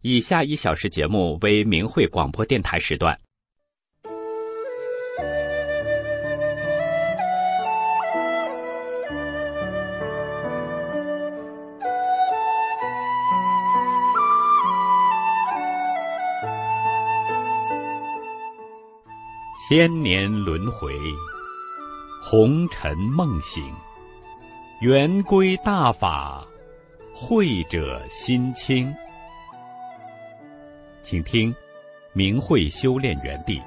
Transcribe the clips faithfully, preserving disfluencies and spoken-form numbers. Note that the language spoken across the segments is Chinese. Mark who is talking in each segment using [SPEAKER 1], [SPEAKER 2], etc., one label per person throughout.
[SPEAKER 1] 以下一小时节目为明慧广播电台时段。千年轮回，红尘梦醒，圆规大法，慧者心清。请听明慧修炼园地。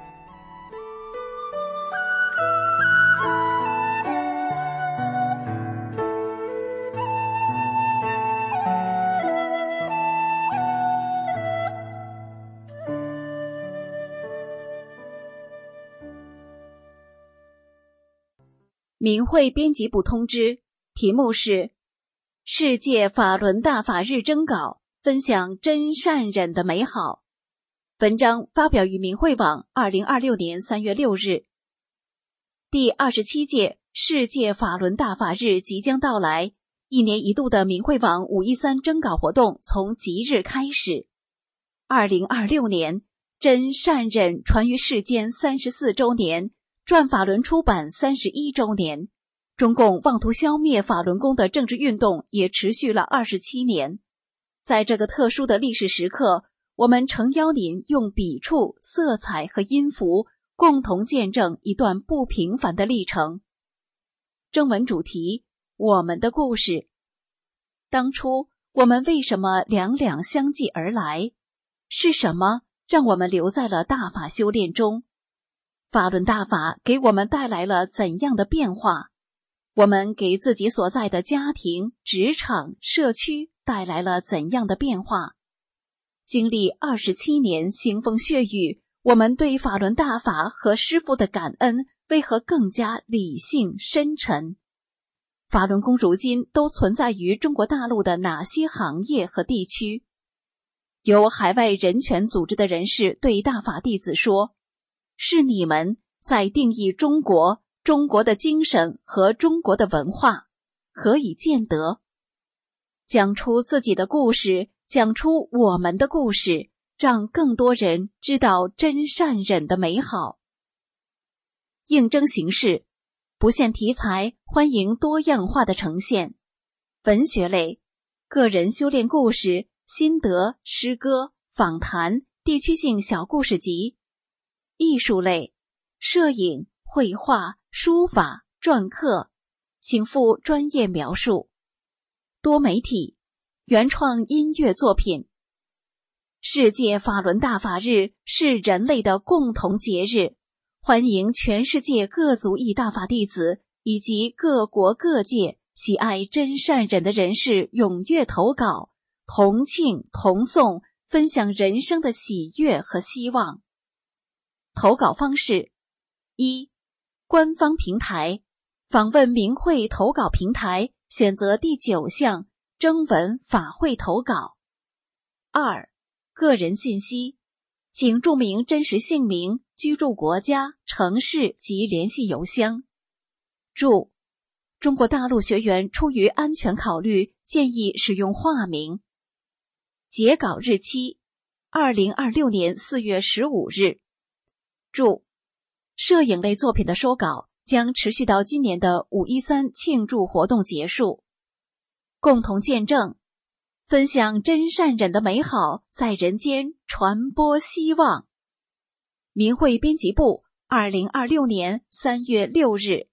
[SPEAKER 2] 明慧编辑部通知，题目是世界法轮大法日征稿，分享真善忍的美好。文章发表于明慧网二零二六年三月六日。第二十七届世界法轮大法日即将到来，一年一度的明慧网五一三征稿活动从即日开始。二零二六年真善忍传于世间三十四周年，转法轮出版三十一周年，中共妄图消灭法轮功的政治运动也持续了二十七年。在这个特殊的历史时刻，我们诚邀您用笔触、色彩和音符共同见证一段不平凡的历程。征文主题：我们的故事。当初我们为什么两两相继而来？是什么让我们留在了大法修炼中？法轮大法给我们带来了怎样的变化？我们给自己所在的家庭、职场、社区带来了怎样的变化？经历二十七年腥风血雨，我们对法轮大法和师父的感恩为何更加理性深沉？法轮功如今都存在于中国大陆的哪些行业和地区？有海外人权组织的人士对大法弟子说，是你们在定义中国、中国的精神和中国的文化，何以见得？讲出自己的故事，讲出我们的故事，让更多人知道真善忍的美好。应征形式不限题材，欢迎多样化的呈现。文学类，个人修炼故事、心得、诗歌、访谈、地区性小故事集。艺术类，摄影、绘画、书法、篆刻，请附专业描述。多媒体，原创音乐作品。世界法轮大法日是人类的共同节日，欢迎全世界各族裔大法弟子以及各国各界喜爱真善忍的人士踊跃投稿，同庆同颂，分享人生的喜悦和希望。投稿方式：一、官方平台，访问明慧投稿平台，选择第九项征文法会投稿。二、个人信息，请注明真实姓名、居住国家、城市及联系邮箱。注：中国大陆学员出于安全考虑，建议使用化名。截稿日期：二零二六年四月十五日。注：摄影类作品的收稿将持续到今年的五一三庆祝活动结束。共同见证，分享真善忍的美好，在人间传播希望。明慧编辑部，二零二六年三月六日。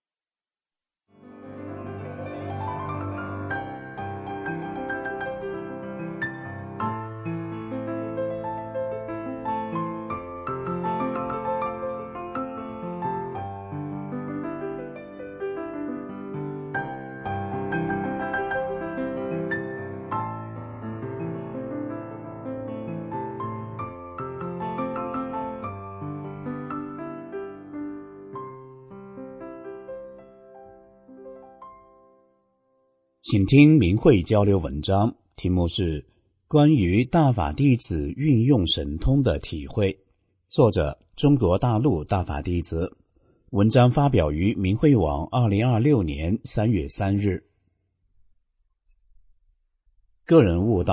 [SPEAKER 3] 请听明慧交流文章，题目是关于大法弟子运用神通的体会，作者中国大陆大法弟子。文章发表于明慧网二零二六年三月三日。个人悟道，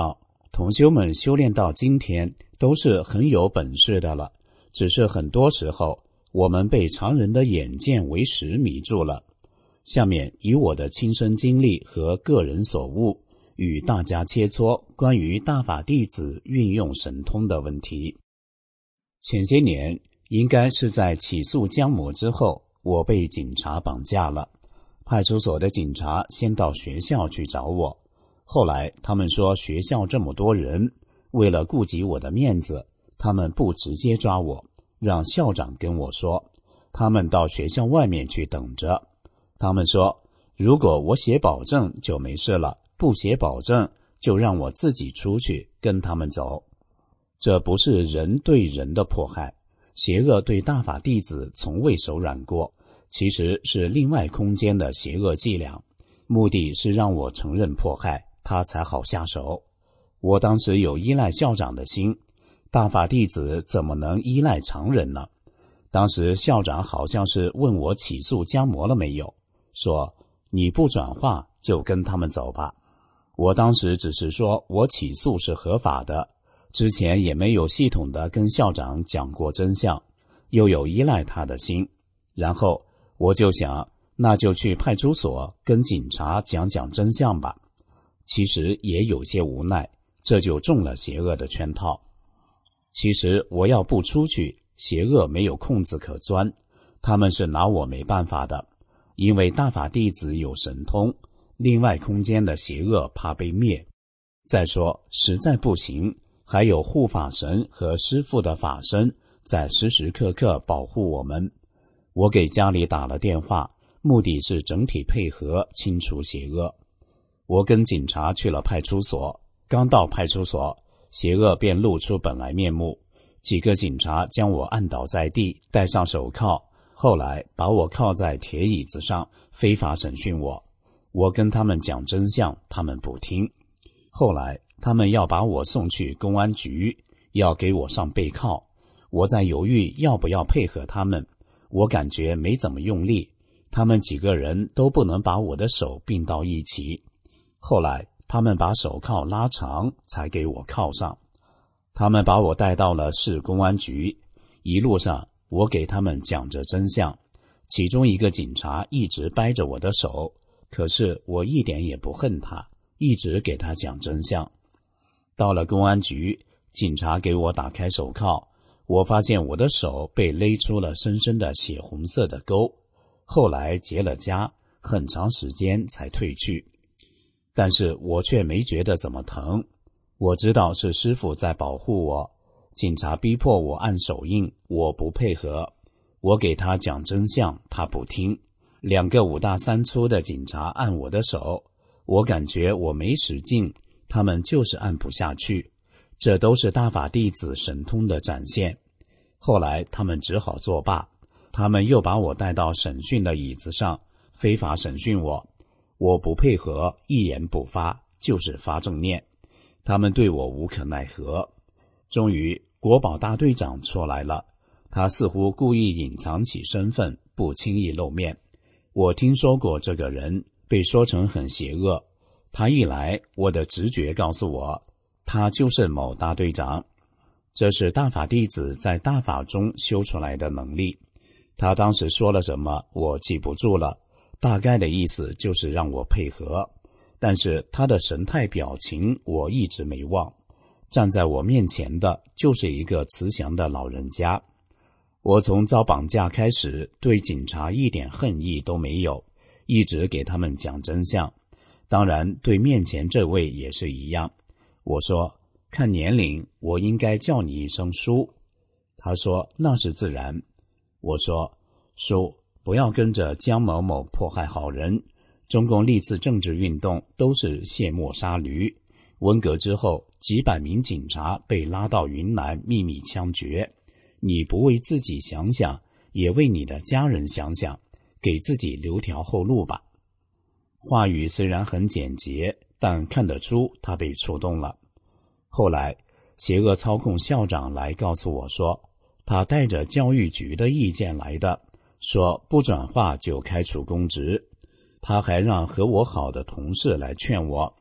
[SPEAKER 3] 同修们修炼到今天都是很有本事的了，只是很多时候我们被常人的眼见为实迷住了。下面以我的亲身经历和个人所悟，与大家切磋关于大法弟子运用神通的问题。前些年应该是在起诉江某之后，我被警察绑架了。派出所的警察先到学校去找我，后来他们说学校这么多人，为了顾及我的面子，他们不直接抓我，让校长跟我说，他们到学校外面去等着。他们说如果我写保证就没事了，不写保证就让我自己出去跟他们走。这不是人对人的迫害，邪恶对大法弟子从未手软过，其实是另外空间的邪恶伎俩，目的是让我承认迫害，他才好下手。我当时有依赖校长的心，大法弟子怎么能依赖常人呢？当时校长好像是问我起诉江魔了没有，说你不转化就跟他们走吧。我当时只是说我起诉是合法的，之前也没有系统的跟校长讲过真相，又有依赖他的心，然后我就想那就去派出所跟警察讲讲真相吧。其实也有些无奈，这就中了邪恶的圈套。其实我要不出去，邪恶没有空子可钻，他们是拿我没办法的，因为大法弟子有神通，另外空间的邪恶怕被灭。再说实在不行，还有护法神和师父的法身在时时刻刻保护我们。我给家里打了电话，目的是整体配合清除邪恶。我跟警察去了派出所，刚到派出所，邪恶便露出本来面目。几个警察将我按倒在地，戴上手铐，后来把我铐在铁椅子上，非法审讯我。我跟他们讲真相，他们不听。后来他们要把我送去公安局，要给我上背铐。我在犹豫要不要配合他们，我感觉没怎么用力，他们几个人都不能把我的手并到一起。后来他们把手铐拉长，才给我铐上。他们把我带到了市公安局，一路上我给他们讲着真相，其中一个警察一直掰着我的手，可是我一点也不恨他，一直给他讲真相。到了公安局，警察给我打开手铐，我发现我的手被勒出了深深的血红色的沟，后来结了痂，很长时间才退去。但是我却没觉得怎么疼，我知道是师父在保护我。警察逼迫我按手印，我不配合，我给他讲真相，他不听。两个五大三粗的警察按我的手，我感觉我没使劲，他们就是按不下去。这都是大法弟子神通的展现。后来他们只好作罢，他们又把我带到审讯的椅子上，非法审讯我。我不配合，一言不发，就是发正念，他们对我无可奈何。终于国保大队长出来了，他似乎故意隐藏起身份，不轻易露面。我听说过这个人，被说成很邪恶。他一来，我的直觉告诉我，他就是某大队长。这是大法弟子在大法中修出来的能力。他当时说了什么，我记不住了，大概的意思就是让我配合，但是他的神态表情我一直没忘。站在我面前的就是一个慈祥的老人家。我从遭绑架开始，对警察一点恨意都没有，一直给他们讲真相。当然对面前这位也是一样。我说看年龄，我应该叫你一声叔。他说那是自然。我说叔，不要跟着江某某迫害好人，中共历次政治运动都是卸磨杀驴，文革之后几百名警察被拉到云南秘密枪决，你不为自己想想，也为你的家人想想，给自己留条后路吧。话语虽然很简洁，但看得出他被触动了。后来邪恶操控校长来告诉我说，他带着教育局的意见来的，说不转化就开除公职。他还让和我好的同事来劝我，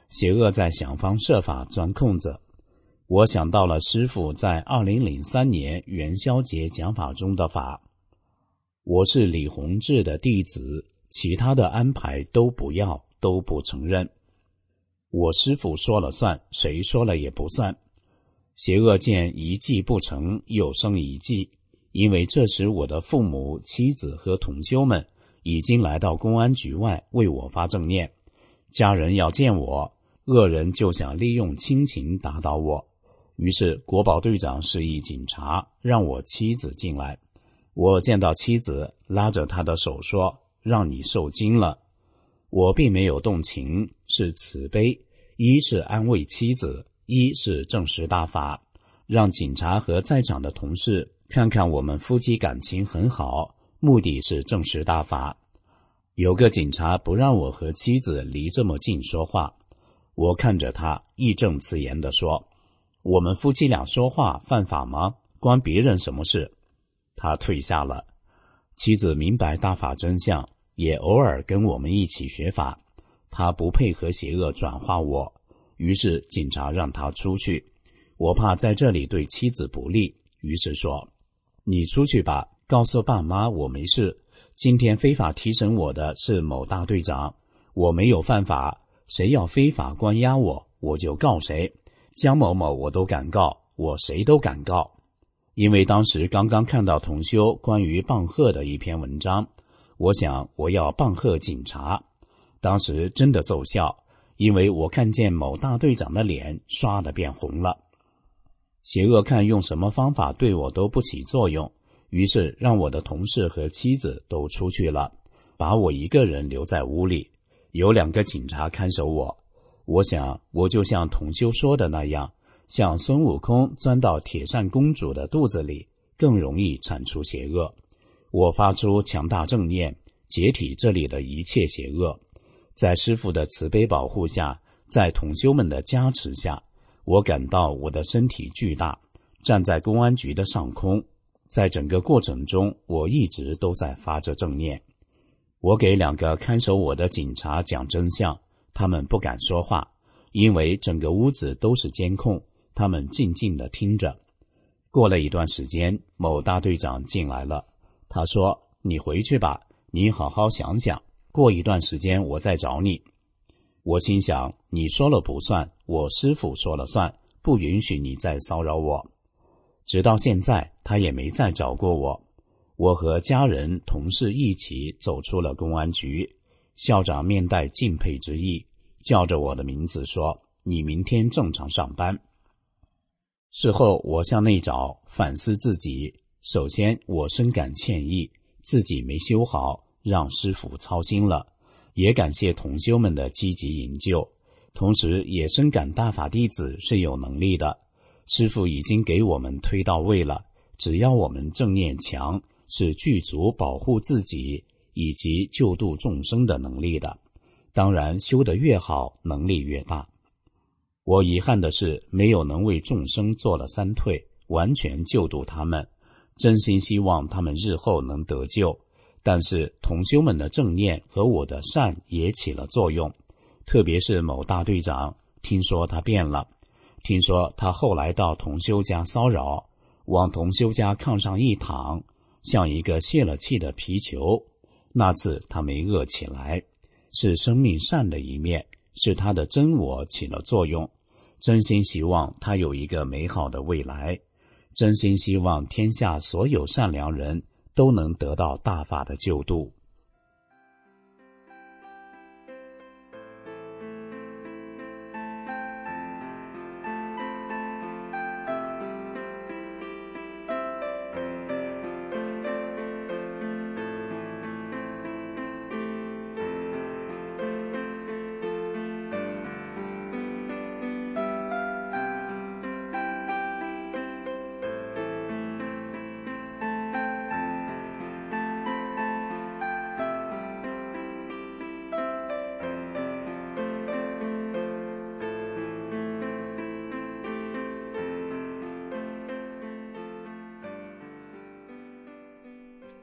[SPEAKER 3] 邪恶在想方设法钻空子。我想到了师父在二零零三年元宵节讲法中的法：我是李洪志的弟子，其他的安排都不要，都不承认。我师父说了算，谁说了也不算。邪恶见一计不成，又生一计，因为这时我的父母、妻子和同修们已经来到公安局外为我发正念。家人要见我，恶人就想利用亲情打倒我。于是国保队长示意警察让我妻子进来。我见到妻子，拉着她的手说：让你受惊了。我并没有动情，是慈悲，一是安慰妻子，一是证实大法，让警察和在场的同事看看我们夫妻感情很好，目的是证实大法。有个警察不让我和妻子离这么近说话，我看着他，义正辞严地说：我们夫妻俩说话犯法吗？关别人什么事？他退下了。妻子明白大法真相，也偶尔跟我们一起学法。他不配合邪恶转化我，于是警察让他出去。我怕在这里对妻子不利，于是说：你出去吧，告诉爸妈我没事。今天非法提审我的是某大队长，我没有犯法，谁要非法关押我，我就告谁。江某某我都敢告，我谁都敢告。因为当时刚刚看到同修关于棒喝的一篇文章，我想我要棒喝警察。当时真的奏效，因为我看见某大队长的脸刷的变红了。邪恶看用什么方法对我都不起作用，于是让我的同事和妻子都出去了，把我一个人留在屋里，有两个警察看守我。我想我就像同修说的那样，像孙悟空钻到铁扇公主的肚子里，更容易铲除邪恶。我发出强大正念，解体这里的一切邪恶。在师父的慈悲保护下，在同修们的加持下，我感到我的身体巨大，站在公安局的上空。在整个过程中，我一直都在发着正念。我给两个看守我的警察讲真相，他们不敢说话，因为整个屋子都是监控，他们静静地听着。过了一段时间，某大队长进来了，他说：你回去吧，你好好想想，过一段时间我再找你。我心想，你说了不算，我师父说了算，不允许你再骚扰我。直到现在，他也没再找过我。我和家人同事一起走出了公安局，校长面带敬佩之意，叫着我的名字说：你明天正常上班。事后我向内找，反思自己。首先我深感歉意，自己没修好，让师父操心了，也感谢同修们的积极营救，同时也深感大法弟子是有能力的，师父已经给我们推到位了，只要我们正念强，是具足保护自己以及救度众生的能力的。当然修得越好，能力越大。我遗憾的是没有能为众生做了三退，完全救度他们，真心希望他们日后能得救。但是同修们的正念和我的善也起了作用，特别是某大队长，听说他变了，听说他后来到同修家骚扰，往同修家炕上一躺，像一个泄了气的皮球。那次他没饿起来，是生命善的一面，是他的真我起了作用。真心希望他有一个美好的未来，真心希望天下所有善良人都能得到大法的救度。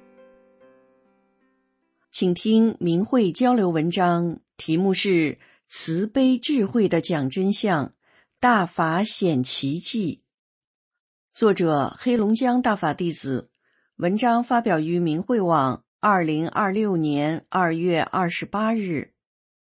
[SPEAKER 4] 请听明慧交流文章，题目是慈悲智慧的讲真相，大法显奇迹。作者黑龙江大法弟子，文章发表于明慧网二零二六年二月二十八日。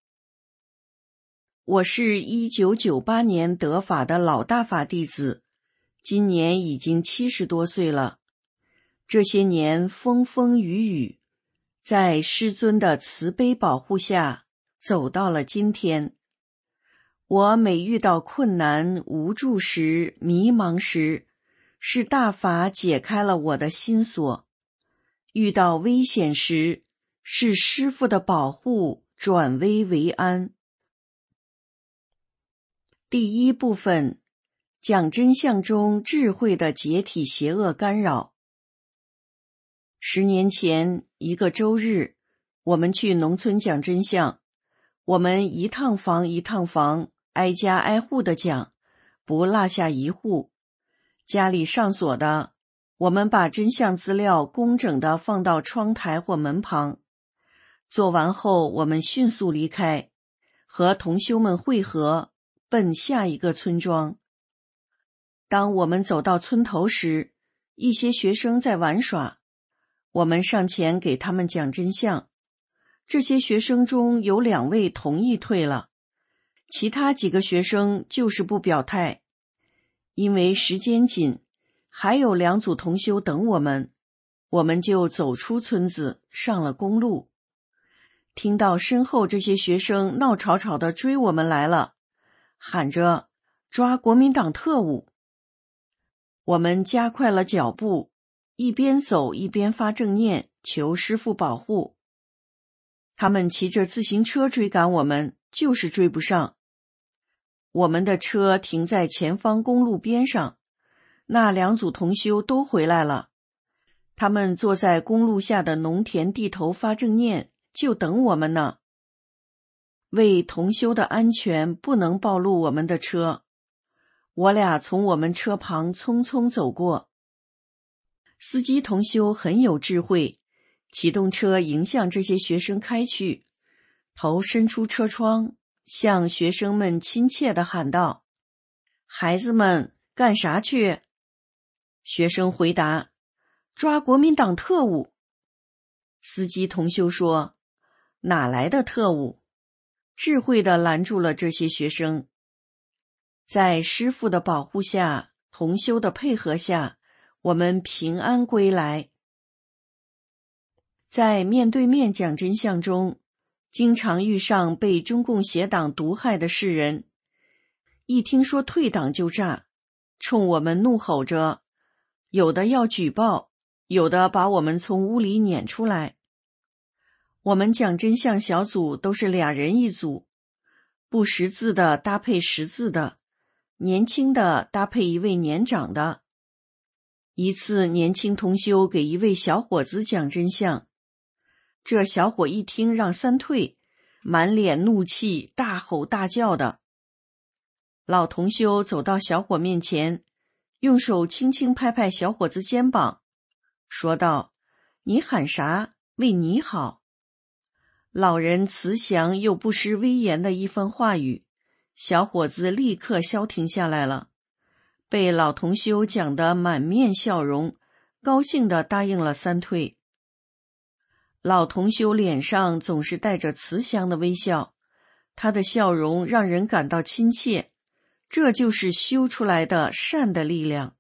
[SPEAKER 4] 我是一九九八年得法的老大法弟子，今年已经七十多岁了。这些年风风雨雨，在师尊的慈悲保护下，走到了今天。我每遇到困难、无助时、迷茫时，是大法解开了我的心锁；遇到危险时，是师父的保护转危为安。第一部分，讲真相中智慧的解体邪恶干扰。十年前一个周日，我们去农村讲真相，我们一趟房一趟房，挨家挨户的讲，不落下一户。家里上锁的，我们把真相资料工整地放到窗台或门旁。做完后，我们迅速离开，和同修们会合，奔下一个村庄。当我们走到村头时，一些学生在玩耍，我们上前给他们讲真相。这些学生中有两位同意退了，其他几个学生就是不表态。因为时间紧，还有两组同修等我们，我们就走出村子，上了公路。听到身后这些学生闹吵吵地追我们来了，喊着抓国民党特务。我们加快了脚步，一边走一边发正念，求师父保护。他们骑着自行车追赶我们，就是追不上。我们的车停在前方公路边上，那两组同修都回来了。他们坐在公路下的农田地头发正念，就等我们呢。为同修的安全，不能暴露我们的车，我俩从我们车旁匆匆走过。司机同修很有智慧，启动车迎向这些学生开去，头伸出车窗，向学生们亲切地喊道：孩子们，干啥去？学生回答：抓国民党特务。司机同修说：哪来的特务？智慧地拦住了这些学生。在师父的保护下，同修的配合下，我们平安归来。在面对面讲真相中，经常遇上被中共邪党毒害的世人，一听说退党就炸，冲我们怒吼着，有的要举报，有的把我们从屋里撵出来。我们讲真相小组都是俩人一组，不识字的搭配识字的，年轻的搭配一位年长的。一次年轻同修给一位小伙子讲真相，这小伙一听让三退，满脸怒气，大吼大叫的。老同修走到小伙面前，用手轻轻拍拍小伙子肩膀，说道：你喊啥？为你好。老人慈祥又不失威严的一番话语，小伙子立刻消停下来了，被老同修讲得满面笑容，高兴地答应了三退。老同修脸上总是带着慈祥的微笑，他的笑容让人感到亲切，这就是修出来的善的力量。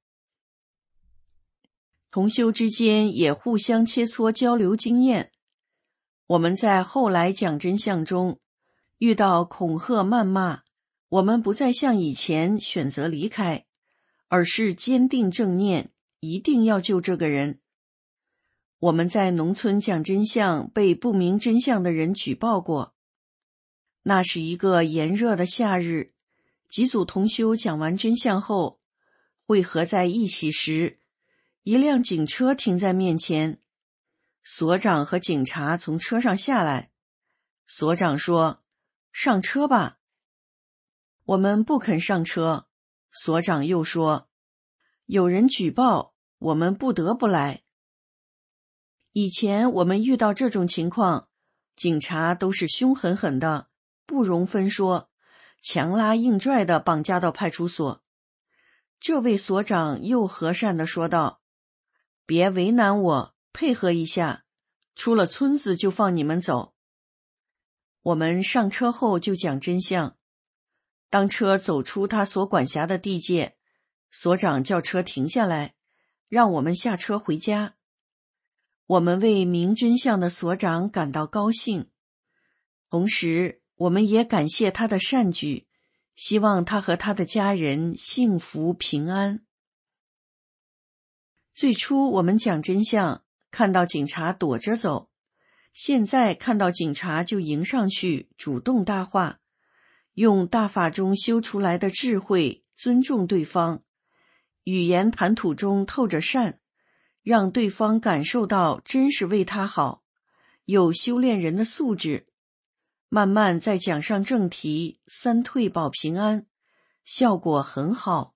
[SPEAKER 4] 同修之间也互相切磋交流经验。我们在后来讲真相中遇到恐吓谩骂，我们不再像以前选择离开，而是坚定正念，一定要救这个人。我们在农村讲真相，被不明真相的人举报过。那是一个炎热的夏日，几组同修讲完真相后，汇合在一起时，一辆警车停在面前。所长和警察从车上下来，所长说：上车吧。我们不肯上车，所长又说：有人举报，我们不得不来。以前我们遇到这种情况，警察都是凶狠狠的， 不容分说，强拉硬拽地绑架到派出所。这位所长又和善地说道：别为难我，配合一下，出了村子就放你们走。我们上车后就讲真相。当车走出他所管辖的地界，所长叫车停下来，让我们下车回家。我们为明真相的所长感到高兴，同时我们也感谢他的善举，希望他和他的家人幸福平安。最初我们讲真相，看到警察躲着走，现在看到警察就迎上去，主动搭话，用大法中修出来的智慧尊重对方，语言谈吐中透着善，让对方感受到真是为他好，有修炼人的素质。慢慢再讲上正题，三退保平安，效果很好。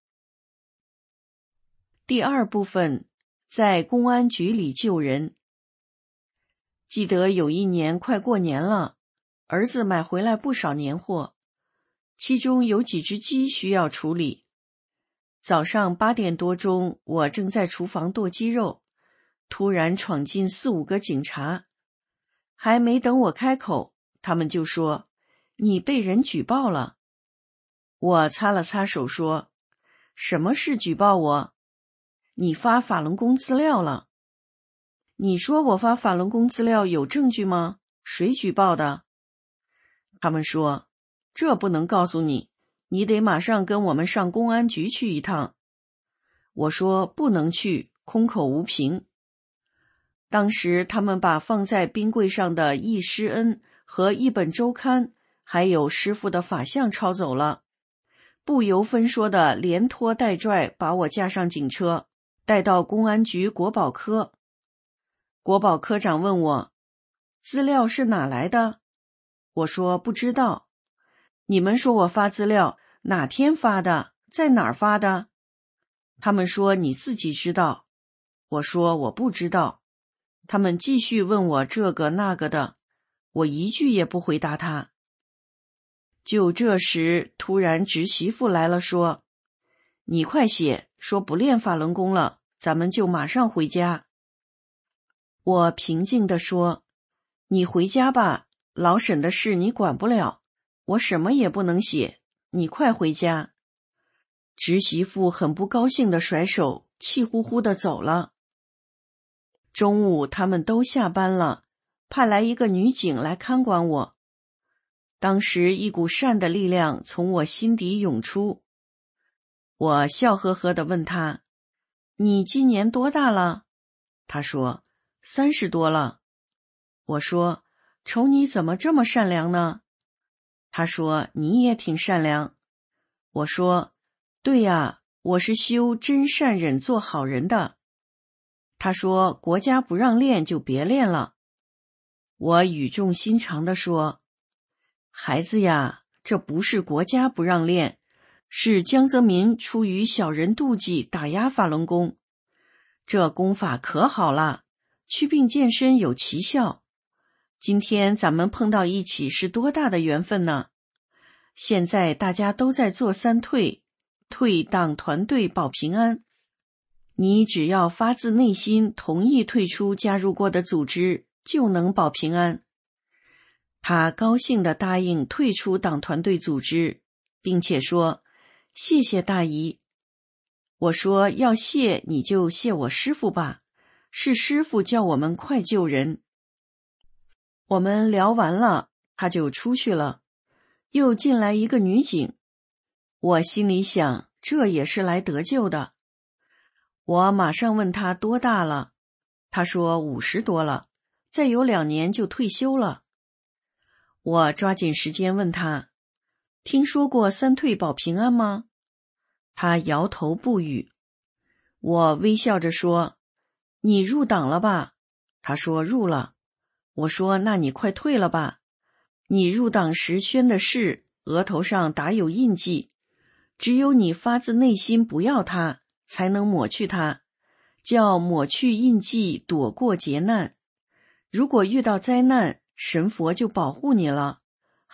[SPEAKER 4] 第二部分，在公安局里救人。记得有一年快过年了，儿子买回来不少年货，其中有几只鸡需要处理。早上八点多钟，我正在厨房剁鸡肉，突然闯进四五个警察，还没等我开口，他们就说：你被人举报了。我擦了擦手说：什么是举报我？你发法轮功资料了。你说我发法轮功资料有证据吗？谁举报的？他们说：这不能告诉你，你得马上跟我们上公安局去一趟。我说不能去，空口无凭。当时他们把放在冰柜上的易师恩和一本周刊，还有师傅的法相抄走了，不由分说的连拖带拽把我架上警车，带到公安局国保科。国保科长问我：资料是哪来的？我说不知道。你们说我发资料，哪天发的？在哪儿发的？他们说你自己知道。我说我不知道。他们继续问我这个那个的，我一句也不回答他。就这时，突然侄媳妇来了，说：你快写，说不练法轮功了，咱们就马上回家。我平静地说：你回家吧，老沈的事你管不了，我什么也不能写，你快回家。侄媳妇很不高兴地甩手，气呼呼地走了。中午他们都下班了，派来一个女警来看管我。当时一股善的力量从我心底涌出，我笑呵呵地问她：你今年多大了？她说：三十多了。我说：瞅你怎么这么善良呢？她说：你也挺善良。我说：对呀，我是修真善忍做好人的。她说：国家不让练就别练了。我语重心长地说：孩子呀，这不是国家不让练，是江泽民出于小人妒忌打压法轮功。这功法可好了，祛病健身有奇效。今天咱们碰到一起是多大的缘分呢？现在大家都在做三退，退党团队保平安。你只要发自内心同意退出加入过的组织，就能保平安。他高兴地答应退出党团队组织，并且说：谢谢大姨。我说：要谢你就谢我师父吧，是师父叫我们快救人。我们聊完了，他就出去了，又进来一个女警。我心里想，这也是来得救的。我马上问他多大了，他说五十多了，再有两年就退休了。我抓紧时间问他：听说过三退保平安吗？他摇头不语。我微笑着说：你入党了吧？他说入了。我说：那你快退了吧，你入党时宣的誓，额头上打有印记，只有你发自内心不要它，才能抹去它，叫抹去印记，躲过劫难。如果遇到灾难，神佛就保护你了，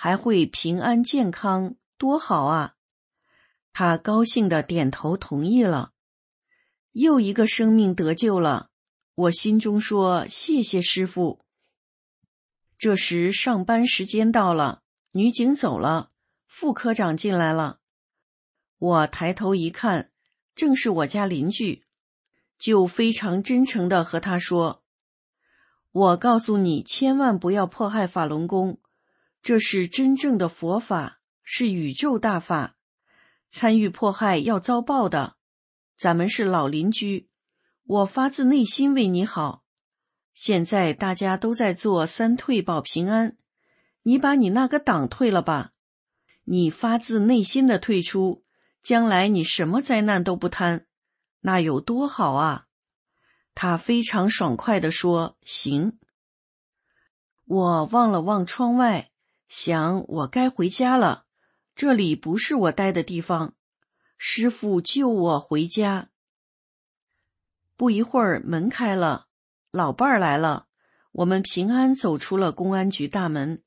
[SPEAKER 4] 还会平安健康，多好啊！他高兴地点头同意了。又一个生命得救了，我心中说谢谢师父。这时上班时间到了，女警走了，副科长进来了。我抬头一看，正是我家邻居，就非常真诚地和他说，我告诉你，千万不要迫害法轮功，这是真正的佛法，是宇宙大法，参与迫害要遭报的。咱们是老邻居，我发自内心为你好。现在大家都在做三退保平安，你把你那个党退了吧，你发自内心的退出，将来你什么灾难都不贪，那有多好啊！他非常爽快地说，行。我望了望窗外，想我该回家了，这里不是我待的地方，师父救我回家。不一会儿门开了，老伴儿来了，我们平安走出了公安局大门。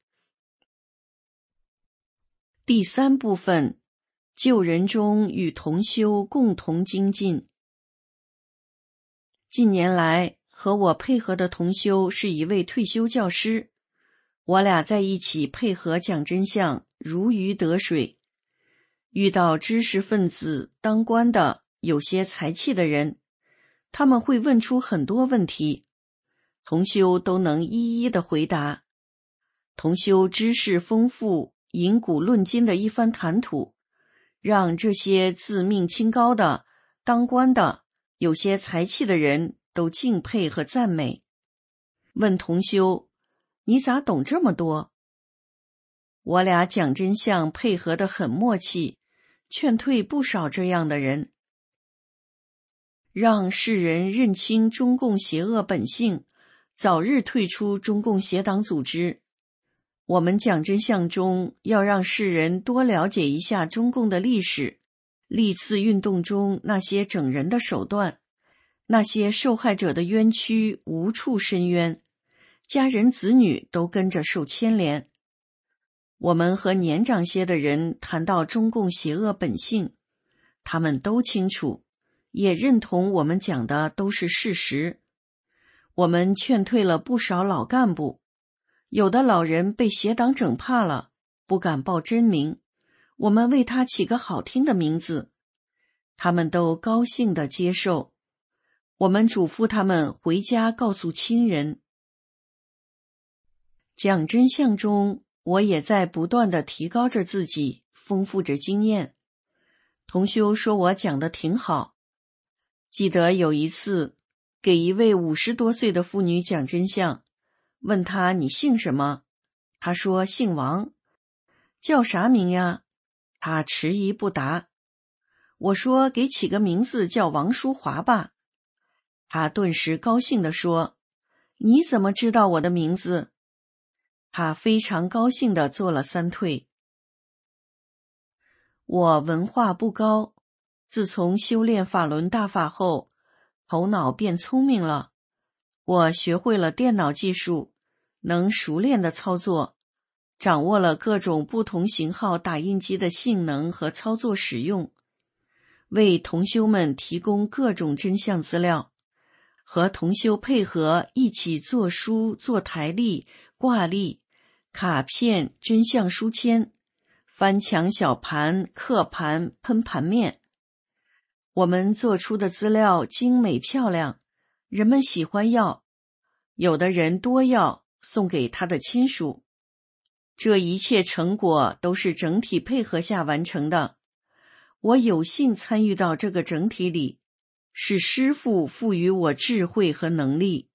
[SPEAKER 4] 第三部分，救人中与同修共同精进。近年来，和我配合的同修是一位退休教师，我俩在一起配合讲真相，如鱼得水。遇到知识分子、当官的、有些才气的人，他们会问出很多问题，同修都能一一的回答。同修知识丰富，引古论今的一番谈吐，让这些自命清高的、当官的、有些才气的人都敬佩和赞美。问同修，你咋懂这么多？我俩讲真相配合得很默契，劝退不少这样的人，让世人认清中共邪恶本性，早日退出中共邪党组织。我们讲真相中要让世人多了解一下中共的历史，历次运动中那些整人的手段，那些受害者的冤屈无处伸冤，家人子女都跟着受牵连。我们和年长些的人谈到中共邪恶本性，他们都清楚，也认同我们讲的都是事实。我们劝退了不少老干部，有的老人被邪党整怕了，不敢报真名，我们为他起个好听的名字，他们都高兴地接受。我们嘱咐他们回家告诉亲人。讲真相中，我也在不断地提高着自己，丰富着经验。同修说我讲得挺好。记得有一次，给一位五十多岁的妇女讲真相，问她你姓什么？她说姓王。叫啥名呀？她迟疑不答。我说给起个名字叫王淑华吧。她顿时高兴地说，你怎么知道我的名字？他非常高兴地做了三退。我文化不高，自从修炼法轮大法后，头脑变聪明了。我学会了电脑技术，能熟练地操作，掌握了各种不同型号打印机的性能和操作使用，为同修们提供各种真相资料，和同修配合一起做书、做台历、挂历、卡片、真相书签、翻墙小盘、刻盘、喷盘面。我们做出的资料精美漂亮，人们喜欢要，有的人多要，送给他的亲属。这一切成果都是整体配合下完成的。我有幸参与到这个整体里，是师父赋予我智慧和能力。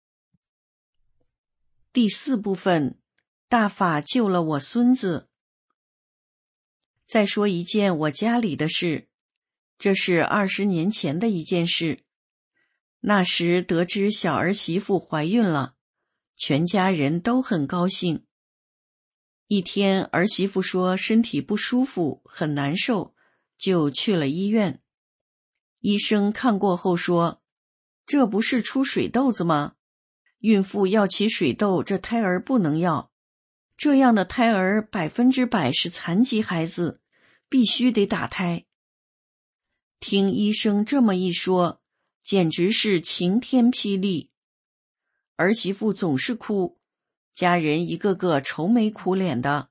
[SPEAKER 4] 第四部分，大法救了我孙子。再说一件我家里的事，这是二十年前的一件事。那时得知小儿媳妇怀孕了，全家人都很高兴。一天，儿媳妇说身体不舒服，很难受，就去了医院。医生看过后说，这不是出水痘子吗？孕妇要起水痘，这胎儿不能要。 这样的胎儿百分之百是残疾孩子，必须得打胎。听医生这么一说，简直是晴天霹雳。儿媳妇总是哭，家人一个个愁眉苦脸的。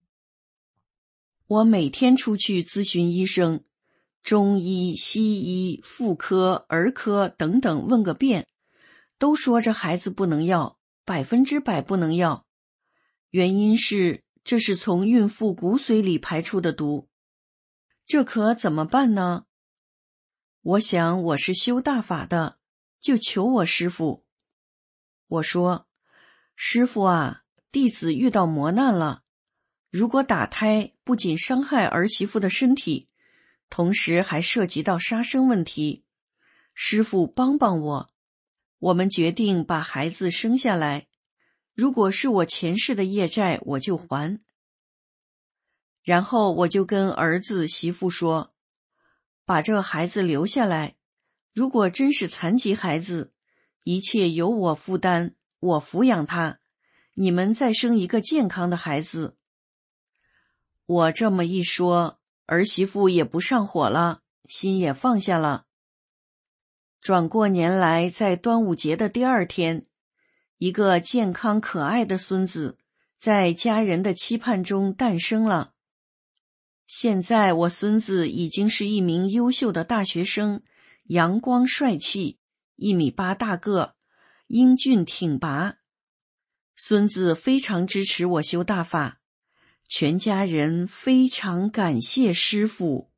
[SPEAKER 4] 我每天出去咨询医生，中医、西医、妇科、儿科等等问个遍，都说这孩子不能要，百分之百不能要。原因是这是从孕妇骨髓里排出的毒，这可怎么办呢？我想我是修大法的，就求我师父。我说，师父啊，弟子遇到磨难了，如果打胎不仅伤害儿媳妇的身体，同时还涉及到杀生问题，师父帮帮我。我们决定把孩子生下来，如果是我前世的业债，我就还。然后我就跟儿子媳妇说，把这孩子留下来，如果真是残疾孩子，一切由我负担，我抚养他，你们再生一个健康的孩子。我这么一说，儿媳妇也不上火了，心也放下了。转过年来，在端午节的第二天，一个健康可爱的孙子在家人的期盼中诞生了。现在我孙子已经是一名优秀的大学生，阳光帅气，一米八大个，英俊挺拔。孙子非常支持我修大法，全家人非常感谢师父。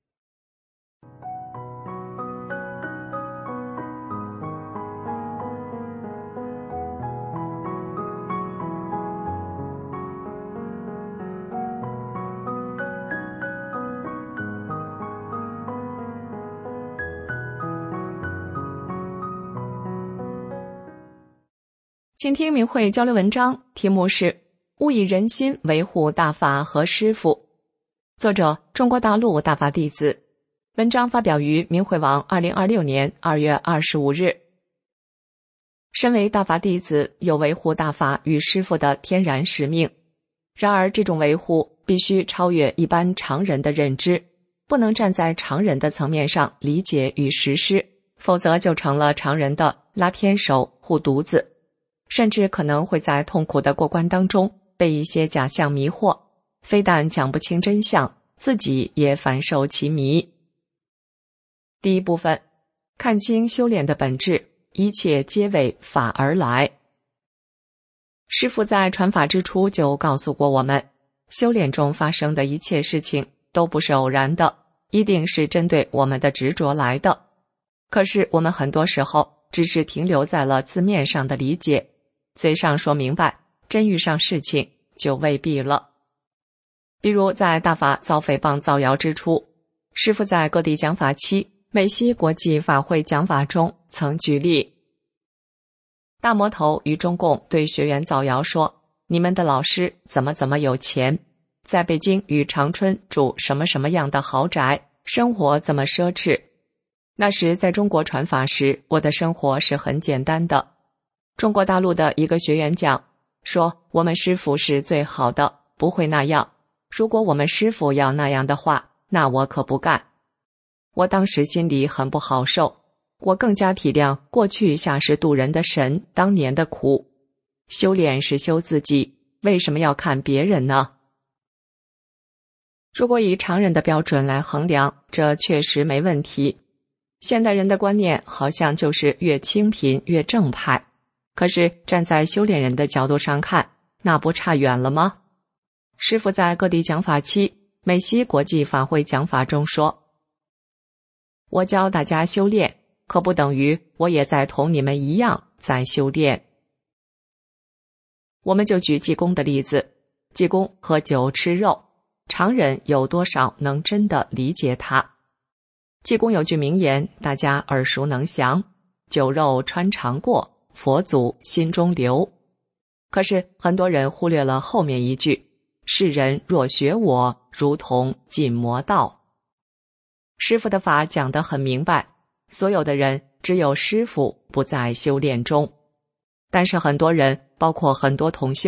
[SPEAKER 5] 请听明慧交流文章，题目是勿以人心维护大法和师父，作者中国大陆大法弟子，文章发表于明慧网二零二六年二月二十五日。身为大法弟子，有维护大法与师父的天然使命，然而这种维护必须超越一般常人的认知，不能站在常人的层面上理解与实施，否则就成了常人的拉偏手、护犊子，甚至可能会在痛苦的过关当中被一些假象迷惑，非但讲不清真相，自己也反受其迷。第一部分，看清修炼的本质，一切皆为法而来。师父在传法之初就告诉过我们，修炼中发生的一切事情都不是偶然的，一定是针对我们的执着来的。可是我们很多时候只是停留在了字面上的理解，嘴上说明白，真遇上事情就未必了。比如在大法遭诽谤造谣之初，师父在各地讲法期美西国际法会讲法中曾举例，大魔头与中共对学员造谣说，你们的老师怎么怎么有钱，在北京与长春住什么什么样的豪宅，生活怎么奢侈。那时在中国传法时，我的生活是很简单的。中国大陆的一个学员讲说，我们师父是最好的，不会那样，如果我们师父要那样的话，那我可不干。我当时心里很不好受，我更加体谅过去下世渡人的神当年的苦。修炼是修自己，为什么要看别人呢？如果以常人的标准来衡量，这确实没问题。现代人的观念好像就是越清贫越正派，可是站在修炼人的角度上看，那不差远了吗？师父在各地讲法期美西国际法会讲法中说，我教大家修炼，可不等于我也在同你们一样在修炼。我们就举济公的例子，济公喝酒吃肉，常人有多少能真的理解他？济公有句名言，大家耳熟能详，酒肉穿肠过，佛祖心中留。可是很多人忽略了后面一句，世人若学我，如同进魔道。师父的法讲得很明白，所有的人只有师父不在修炼中。但是很多人，包括很多同修，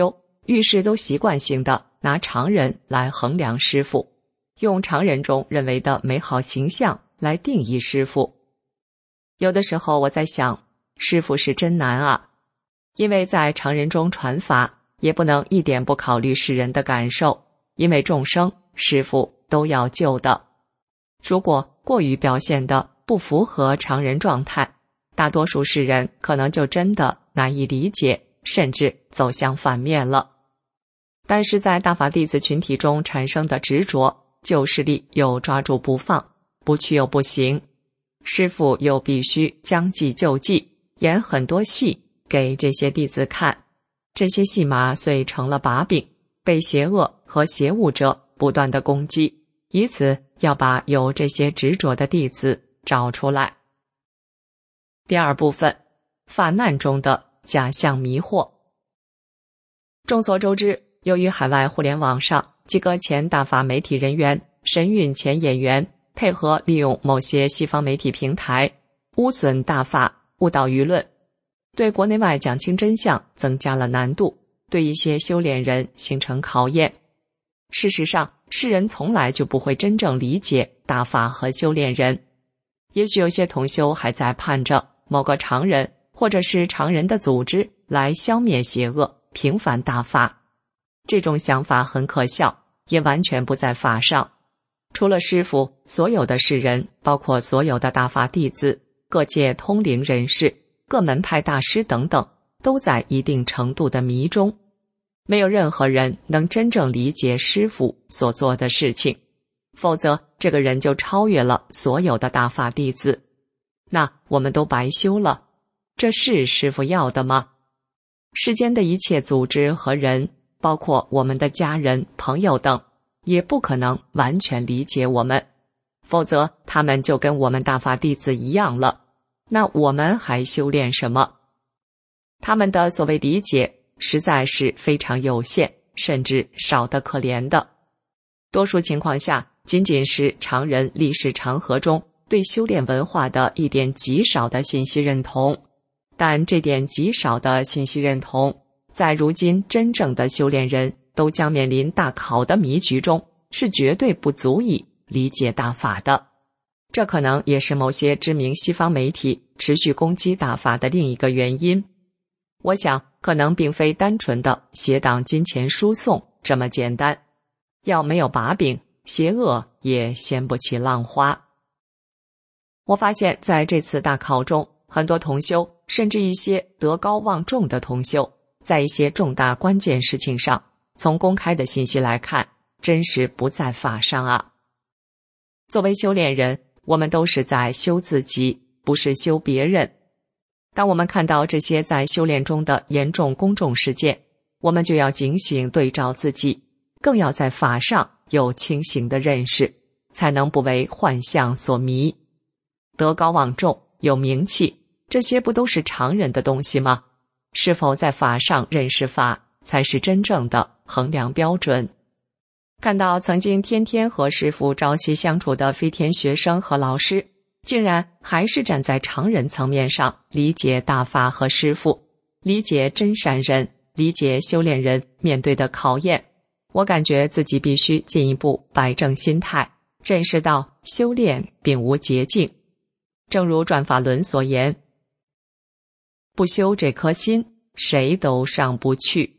[SPEAKER 5] 遇事都习惯性的拿常人来衡量师傅，用常人中认为的美好形象来定义师傅。有的时候我在想，师傅是真难啊，因为在常人中传法，也不能一点不考虑世人的感受，因为众生师傅都要救的。如果过于表现的不符合常人状态，大多数世人可能就真的难以理解，甚至走向反面了。但是在大法弟子群体中产生的执着，旧势力又抓住不放，不去又不行，师父又必须将计就计，演很多戏给这些弟子看，这些戏码遂成了把柄，被邪恶和邪物者不断的攻击，以此要把有这些执着的弟子找出来。第二部分，法难中的假象迷惑。众所周知，由于海外互联网上几个前大法媒体人员、神韵前演员配合利用某些西方媒体平台，污损大法，误导舆论，对国内外讲清真相增加了难度，对一些修炼人形成考验。事实上，世人从来就不会真正理解大法和修炼人。也许有些同修还在盼着某个常人或者是常人的组织来消灭邪恶，平反大法。这种想法很可笑，也完全不在法上。除了师父，所有的世人，包括所有的大法弟子、各界通灵人士、各门派大师等等，都在一定程度的迷中。没有任何人能真正理解师父所做的事情，否则这个人就超越了所有的大法弟子。那我们都白修了，这是师父要的吗？世间的一切组织和人，包括我们的家人、朋友等，也不可能完全理解我们，否则他们就跟我们大法弟子一样了。那我们还修炼什么？他们的所谓理解实在是非常有限，甚至少得可怜的。多数情况下，仅仅是常人历史长河中对修炼文化的一点极少的信息认同，但这点极少的信息认同，在如今真正的修炼人都将面临大考的迷局中，是绝对不足以理解大法的。这可能也是某些知名西方媒体持续攻击大法的另一个原因。我想，可能并非单纯的邪党金钱输送这么简单，要没有把柄，邪恶也掀不起浪花。我发现在这次大考中，很多同修，甚至一些德高望重的同修，在一些重大关键事情上，从公开的信息来看，真是不在法上啊。作为修炼人，我们都是在修自己，不是修别人。当我们看到这些在修炼中的严重公众事件，我们就要警醒对照自己，更要在法上有清醒的认识，才能不为幻象所迷。德高望重，有名气，这些不都是常人的东西吗？是否在法上认识法，才是真正的衡量标准。看到曾经天天和师父朝夕相处的飞天学生和老师，竟然还是站在常人层面上理解大法和师父，理解真善人，理解修炼人面对的考验，我感觉自己必须进一步摆正心态，认识到修炼并无捷径。正如转法轮所言，不修这颗心，谁都上不去。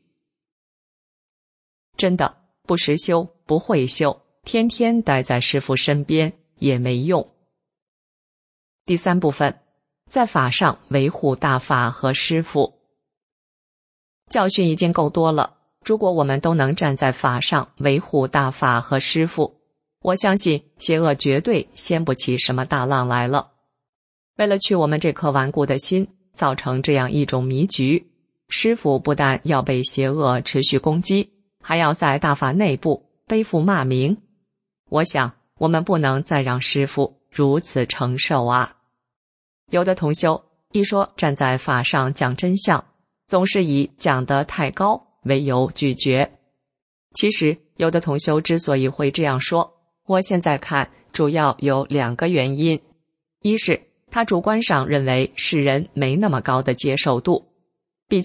[SPEAKER 5] 真的，不实修，不会修，天天待在师父身边也没用。第三部分，在法上维护大法和师父。教训已经够多了，如果我们都能站在法上维护大法和师父，我相信邪恶绝对掀不起什么大浪来了。为了去我们这颗顽固的心，造成这样一种迷局，师父不但要被邪恶持续攻击，还要在大法内部背负骂名。我想，我们不能再让师父如此承受啊！有的同修一说站在法上讲真相，总是以讲得太高为由拒绝。其实，有的同修之所以会这样说，我现在看主要有两个原因。一是他主观上认为世人没那么高的接受度，毕竟大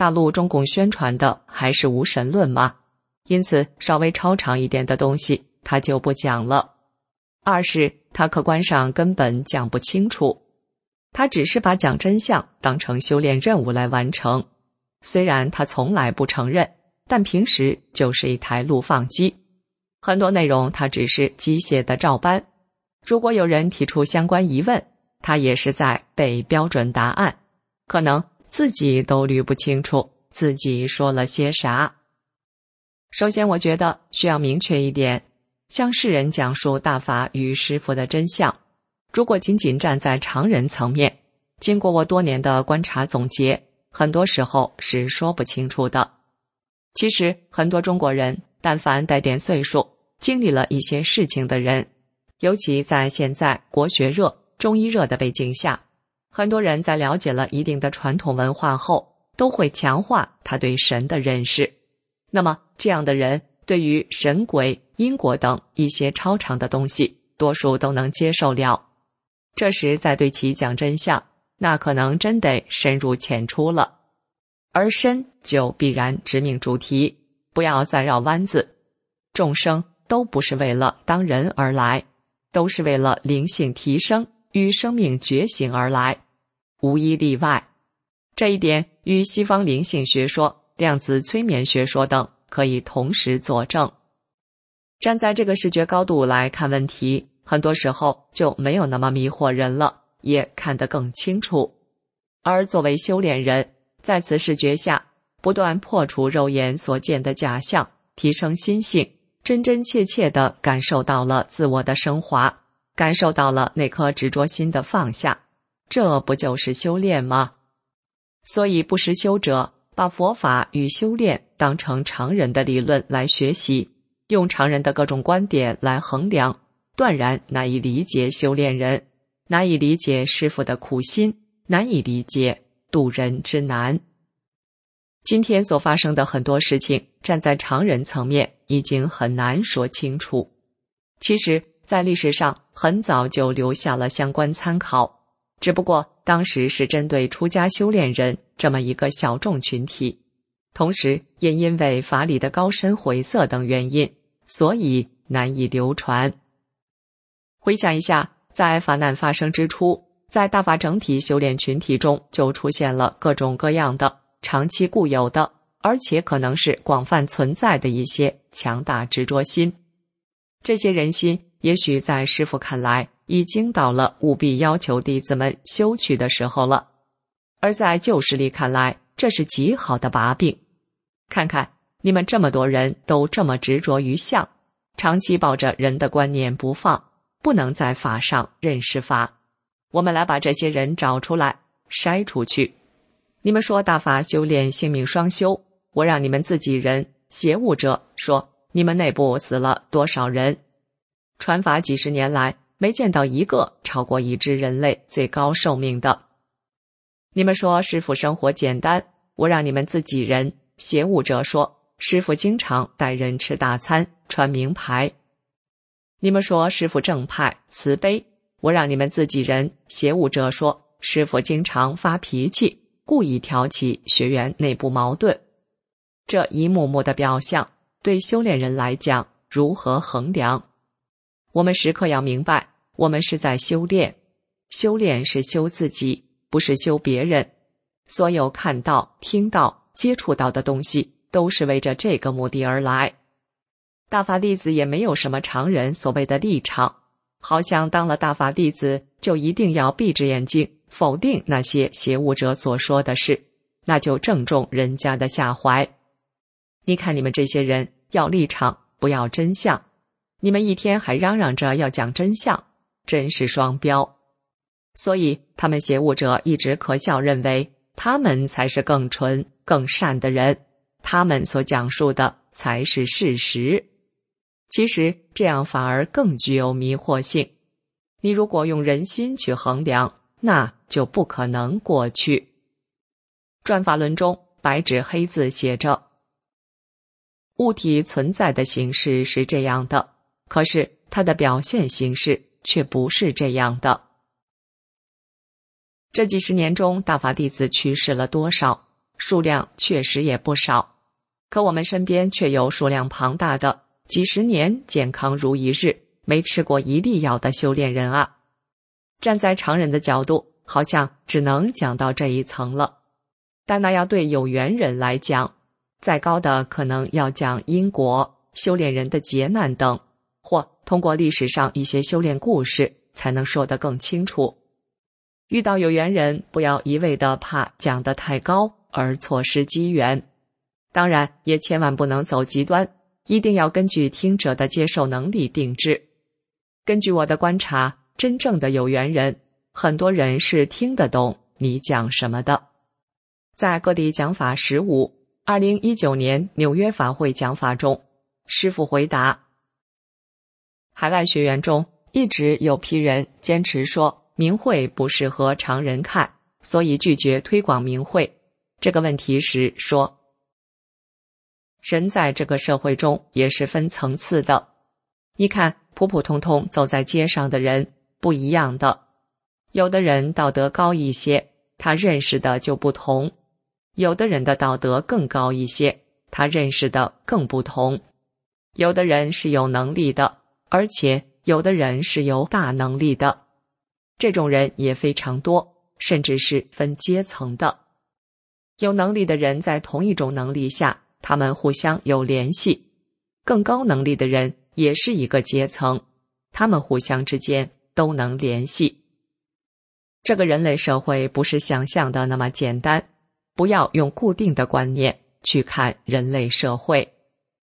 [SPEAKER 5] 大陆中共宣传的还是无神论嘛，因此稍微超长一点的东西他就不讲了。二是他客观上根本讲不清楚，他只是把讲真相当成修炼任务来完成，虽然他从来不承认，但平时就是一台录放机，很多内容他只是机械的照搬，如果有人提出相关疑问，他也是在背标准答案，可能自己都捋不清楚自己说了些啥。首先我觉得需要明确一点，向世人讲述大法与师父的真相，如果仅仅站在常人层面，经过我多年的观察总结，很多时候是说不清楚的。其实很多中国人，但凡带点岁数，经历了一些事情的人，尤其在现在国学热、中医热的背景下，很多人在了解了一定的传统文化后，都会强化他对神的认识。那么这样的人对于神鬼、因果等一些超常的东西，多数都能接受了。这时再对其讲真相，那可能真得深入浅出了。而深就必然直命主题，不要再绕弯子。众生都不是为了当人而来，都是为了灵性提升与生命觉醒而来，无一例外。这一点与西方灵性学说、量子催眠学说等可以同时佐证。站在这个视觉高度来看问题，很多时候就没有那么迷惑人了，也看得更清楚。而作为修炼人，在此视觉下，不断破除肉眼所见的假象，提升心性，真真切切地感受到了自我的升华，感受到了那颗执着心的放下，这不就是修炼吗？所以不识修者把佛法与修炼当成常人的理论来学习，用常人的各种观点来衡量，断然难以理解修炼人，难以理解师父的苦心，难以理解渡人之难。今天所发生的很多事情，站在常人层面已经很难说清楚。其实在历史上很早就留下了相关参考，只不过当时是针对出家修炼人这么一个小众群体，同时也因为法理的高深晦涩等原因，所以难以流传。回想一下，在法难发生之初，在大法整体修炼群体中就出现了各种各样的长期固有的，而且可能是广泛存在的一些强大执着心。这些人心也许在师父看来已经到了务必要求弟子们修去的时候了，而在旧势力看来，这是极好的把柄。看看你们这么多人都这么执着于相，长期抱着人的观念不放，不能在法上认识法，我们来把这些人找出来，筛出去。你们说大法修炼性命双修，我让你们自己人邪物者说你们内部死了多少人？传法几十年来，没见到一个超过已知人类最高寿命的。你们说师父生活简单，我让你们自己人邪物者说师父经常带人吃大餐，穿名牌。你们说师父正派慈悲，我让你们自己人邪物者说师父经常发脾气，故意挑起学员内部矛盾。这一幕幕的表象，对修炼人来讲如何衡量？我们时刻要明白，我们是在修炼，修炼是修自己，不是修别人。所有看到、听到、接触到的东西，都是为着这个目的而来。大法弟子也没有什么常人所谓的立场，好像当了大法弟子就一定要闭着眼睛否定那些邪物者所说的事，那就正中人家的下怀。你看你们这些人要立场，不要真相，你们一天还嚷嚷着要讲真相，真是双标。所以他们邪物者一直可笑认为他们才是更纯更善的人，他们所讲述的才是事实。其实这样反而更具有迷惑性，你如果用人心去衡量，那就不可能过去。转法轮中白纸黑字写着，物体存在的形式是这样的，可是它的表现形式却不是这样的。这几十年中，大法弟子去世了多少？ 数量确实也不少，可我们身边却有数量庞大的几十年健康如一日，没吃过一粒药的修炼人啊。站在常人的角度，好像只能讲到这一层了，但那要对有缘人来讲，再高的可能要讲因果、修炼人的劫难等，或通过历史上一些修炼故事才能说得更清楚。遇到有缘人，不要一味的怕讲得太高而错失机缘，当然也千万不能走极端，一定要根据听者的接受能力定制。根据我的观察，真正的有缘人，很多人是听得懂你讲什么的。在各地讲法十五二零一九年纽约法会讲法中，师父回答，海外学员中一直有批人坚持说明慧不适合常人看，所以拒绝推广明慧这个问题时说，人在这个社会中也是分层次的，你看普普通通走在街上的人不一样的，有的人道德高一些，他认识的就不同，有的人的道德更高一些，他认识的更不同，有的人是有能力的，而且有的人是有大能力的，这种人也非常多，甚至是分阶层的。有能力的人在同一种能力下，他们互相有联系，更高能力的人也是一个阶层，他们互相之间都能联系。这个人类社会不是想象的那么简单，不要用固定的观念去看人类社会。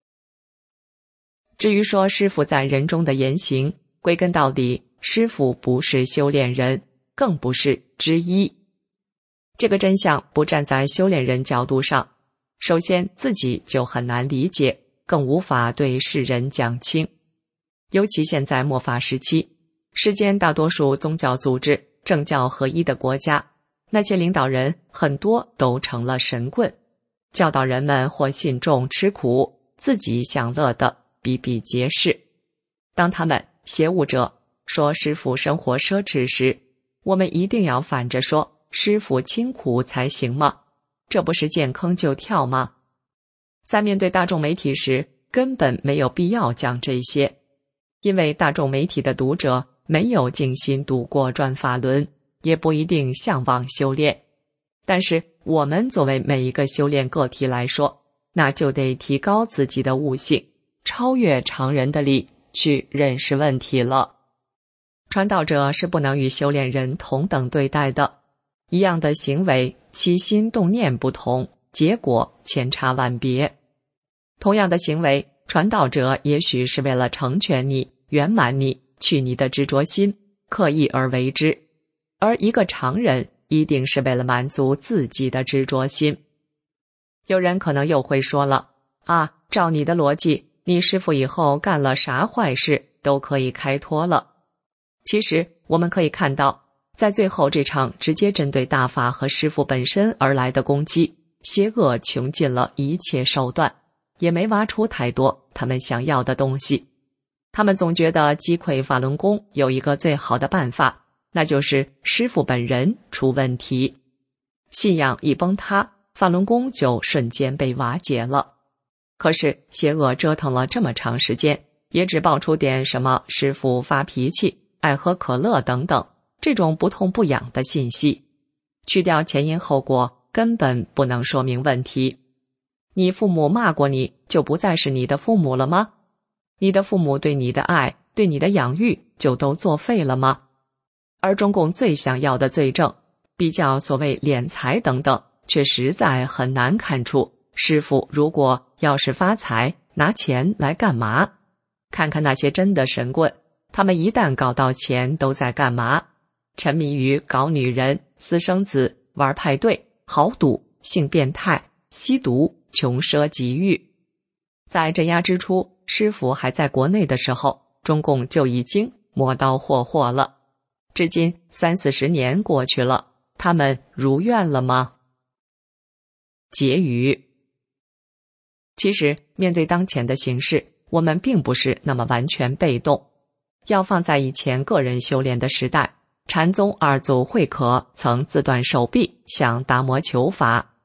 [SPEAKER 5] 至于说师父在人中的言行，归根到底，师父不是修炼人，更不是之一。这个真相不站在修炼人角度上，首先自己就很难理解，更无法对世人讲清。尤其现在末法时期，世间大多数宗教组织政教合一的国家，那些领导人很多都成了神棍，教导人们或信众吃苦，自己享乐的比比皆是。当他们邪恶者说师父生活奢侈时，我们一定要反着说师父清苦才行吗？这不是见坑就跳吗？在面对大众媒体时，根本没有必要讲这些，因为大众媒体的读者没有静心读过转法轮，也不一定向往修炼。但是我们作为每一个修炼个体来说，那就得提高自己的悟性，超越常人的力去认识问题了。传道者是不能与修炼人同等对待的，一样的行为，起心动念不同，结果千差万别。同样的行为，传道者也许是为了成全你、圆满你、去你的执着心，刻意而为之，而一个常人一定是为了满足自己的执着心。有人可能又会说了，啊，照你的逻辑，你师父以后干了啥坏事都可以开脱了。其实我们可以看到，在最后这场直接针对大法和师父本身而来的攻击，邪恶穷尽了一切手段，也没挖出太多他们想要的东西。他们总觉得击溃法轮功有一个最好的办法，那就是师父本人出问题。信仰一崩塌，法轮功就瞬间被瓦解了。可是邪恶折腾了这么长时间，也只爆出点什么师父发脾气、爱喝可乐等等这种不痛不痒的信息，去掉前因后果，根本不能说明问题。你父母骂过你，就不再是你的父母了吗？你的父母对你的爱、对你的养育，就都作废了吗？而中共最想要的罪证，比较所谓敛财等等，却实在很难看出师父如果要是发财，拿钱来干嘛？看看那些真的神棍，他们一旦搞到钱都在干嘛？沉迷于搞女人、私生子、玩派对、豪赌、性变态、吸毒、穷奢极欲。在镇压之初，师父还在国内的时候，中共就已经磨刀霍霍了。至今三四十年过去了，他们如愿了吗？结语。其实面对当前的形势，我们并不是那么完全被动。要放在以前个人修炼的时代，禅宗二祖慧可曾自断手臂向达摩求法，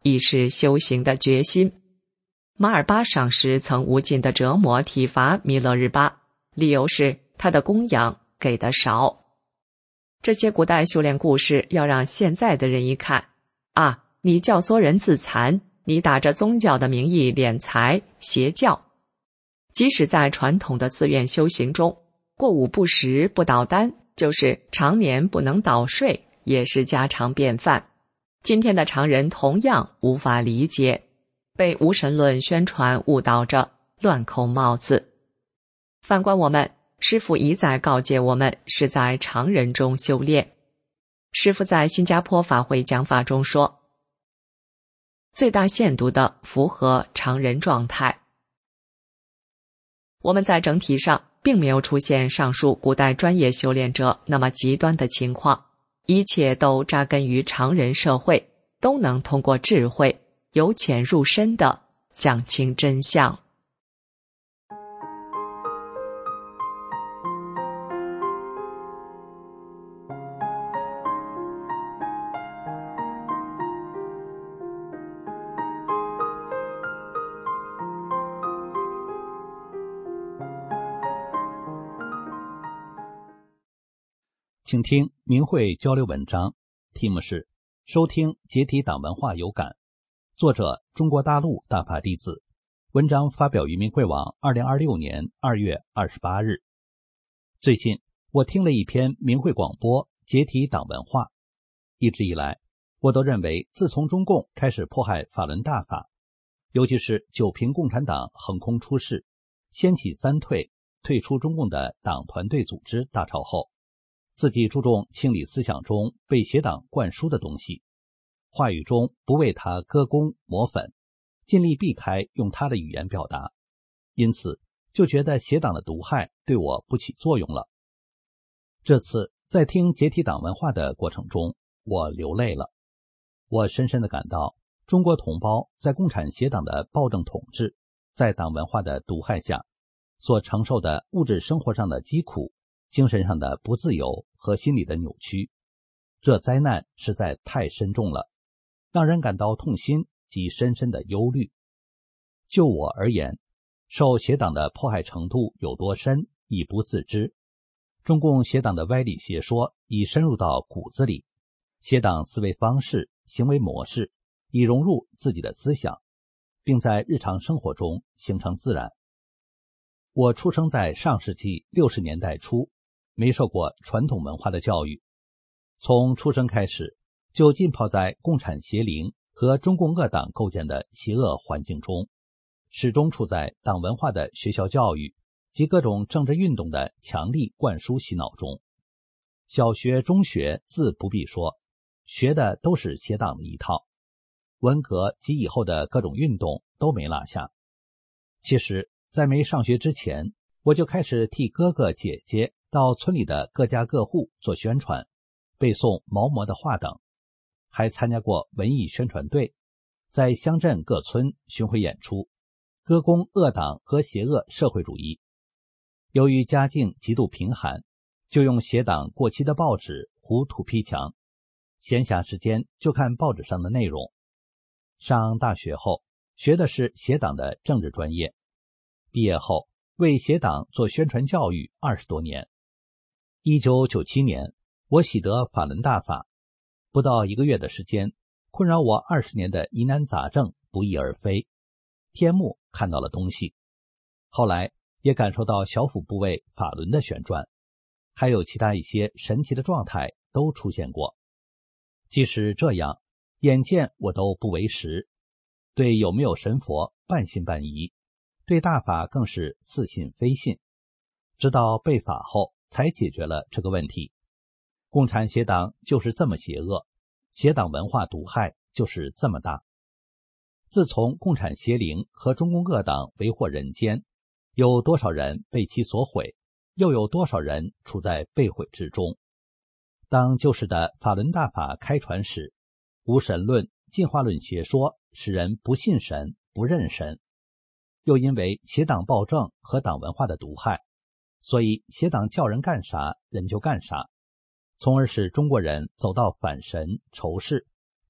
[SPEAKER 5] 亦是修行的决心。马尔巴上师曾无尽的折磨体罚弥勒日巴，理由是他的供养给的少。这些古代修炼故事要让现在的人一看，啊，你教唆人自残，你打着宗教的名义敛财邪教。即使在传统的自愿修行中，过午不食不倒丹，就是常年不能倒睡，也是家常便饭。今天的常人同样无法理解，被无神论宣传误导着，乱扣帽子。反观我们，师父一再告诫我们是在常人中修炼。师父在新加坡法会讲法中说，最大限度地符合常人状态。我们在整体上并没有出现上述古代专业修炼者那么极端的情况，一切都扎根于常人社会，都能通过智慧由浅入深地讲清真相。
[SPEAKER 6] 请听明慧交流文章，题目是收听解体党文化有感，作者中国大陆大法弟子，文章发表于明慧网二零二六年二月二十八日。最近我听了一篇明慧广播解体党文化，一直以来我都认为，自从中共开始迫害法轮大法，尤其是九平共产党横空出世，掀起三退，退出中共的党团队组织大潮后，自己注重清理思想中被邪党灌输的东西，话语中不为他歌功抹粉，尽力避开用他的语言表达，因此就觉得邪党的毒害对我不起作用了。这次在听解体党文化的过程中，我流泪了。我深深地感到，中国同胞在共产邪党的暴政统治，在党文化的毒害下所承受的物质生活上的疾苦，精神上的不自由和心理的扭曲，这灾难实在太深重了，让人感到痛心及深深的忧虑。就我而言，受邪党的迫害程度有多深已不自知，中共邪党的歪理邪说已深入到骨子里，邪党思维方式、行为模式已融入自己的思想，并在日常生活中形成自然。我出生在上世纪六十年代初，没受过传统文化的教育，从出生开始就浸泡在共产邪灵和中共恶党构建的邪恶环境中，始终处在党文化的学校教育及各种政治运动的强力灌输洗脑中。小学、中学自不必说，学的都是邪党的一套，文革及以后的各种运动都没落下。其实在没上学之前，我就开始替哥哥姐姐到村里的各家各户做宣传，背诵毛谟的话等，还参加过文艺宣传队，在乡镇各村巡回演出，歌功恶党和邪恶社会主义。由于家境极度贫寒，就用邪党过期的报纸糊土坯墙，闲暇时间就看报纸上的内容。上大学后学的是邪党的政治专业，毕业后为邪党做宣传教育二十多年。一九九七年，我喜得法轮大法，不到一个月的时间，困扰我二十年的疑难杂症不翼而飞，天目看到了东西。后来也感受到小腹部位法轮的旋转，还有其他一些神奇的状态都出现过。即使这样，眼见我都不为实，对有没有神佛半信半疑，对大法更是似信非信。直到被法后才解决了这个问题。共产邪党就是这么邪恶，邪党文化毒害就是这么大。自从共产邪灵和中共恶党为祸人间，有多少人被其所毁，又有多少人处在被毁之中。当旧时的法轮大法开传时，无神论、进化论邪说使人不信神、不认神，又因为邪党暴政和党文化的毒害，所以邪党叫人干啥人就干啥，从而使中国人走到反神、仇视，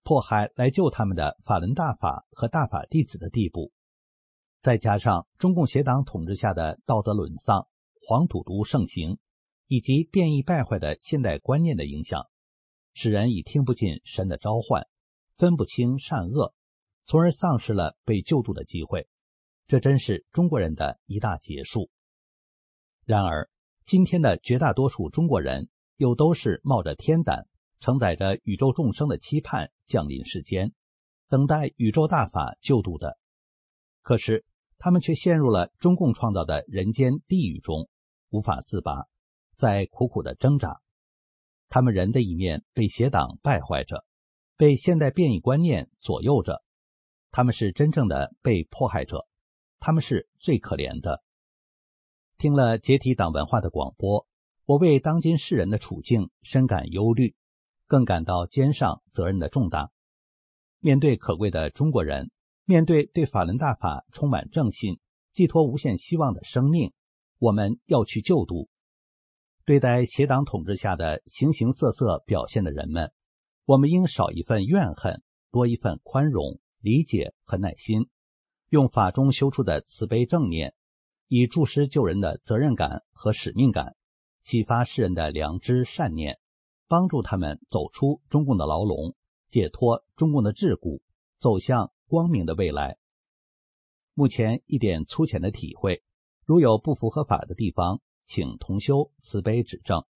[SPEAKER 6] 迫害来救他们的法轮大法和大法弟子的地步，再加上中共邪党统治下的道德沦丧、黄赌毒盛行，以及变异败坏的现代观念的影响，使人已听不进神的召唤，分不清善恶，从而丧失了被救度的机会。这真是中国人的一大劫数。然而，今天的绝大多数中国人又都是冒着天胆，承载着宇宙众生的期盼降临世间，等待宇宙大法救度的。可是他们却陷入了中共创造的人间地狱中，无法自拔，在苦苦的挣扎。他们人的一面被邪党败坏着，被现代变异观念左右着，他们是真正的被迫害者，他们是最可怜的。听了解体党文化的广播，我为当今世人的处境深感忧虑，更感到肩上责任的重大。面对可贵的中国人，面对对法轮大法充满正信、寄托无限希望的生命，我们要去救度。对待邪党统治下的形形色色表现的人们，我们应少一份怨恨，多一份宽容、理解和耐心，用法中修出的慈悲正念，以助师救人的责任感和使命感，启发世人的良知善念，帮助他们走出中共的牢笼，解脱中共的桎梏，走向光明的未来。目前一点粗浅的体会，如有不符合法的地方，请同修慈悲指正。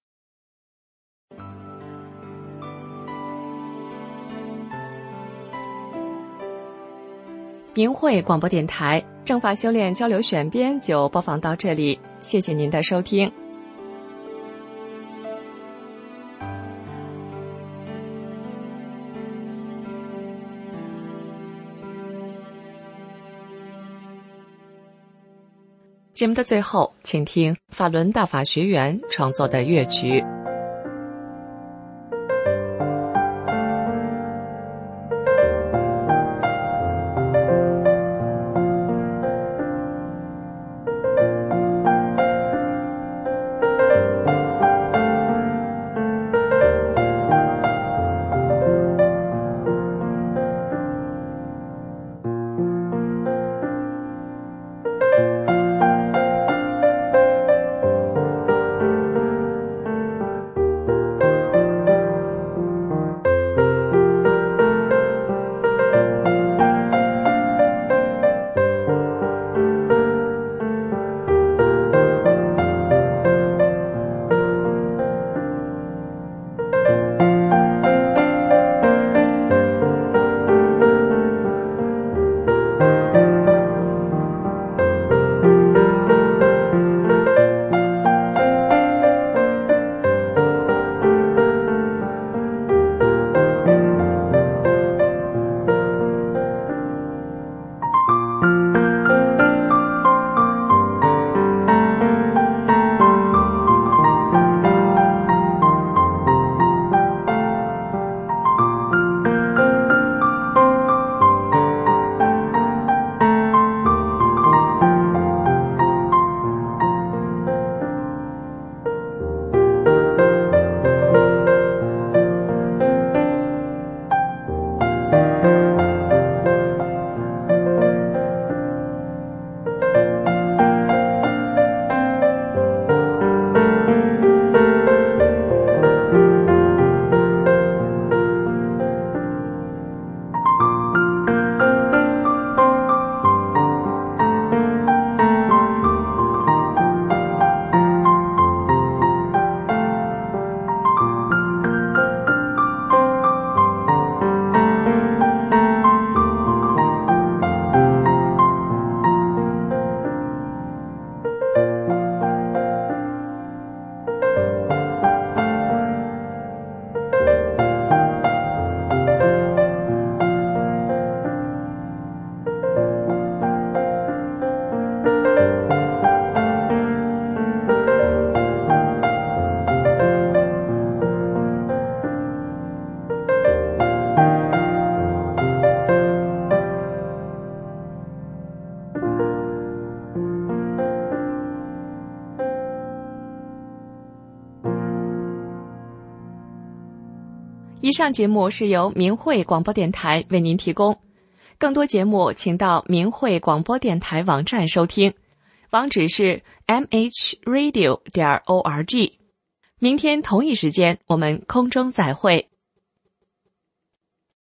[SPEAKER 5] 明慧广播电台正法修炼交流选编就播放到这里，谢谢您的收听。节目的最后，请听法轮大法学员创作的乐曲。 以上节目是由明慧广播电台为您提供，更多节目请到明慧广播电台网站收听，网址是 m h radio 点 org。明天同一时间我们空中再会。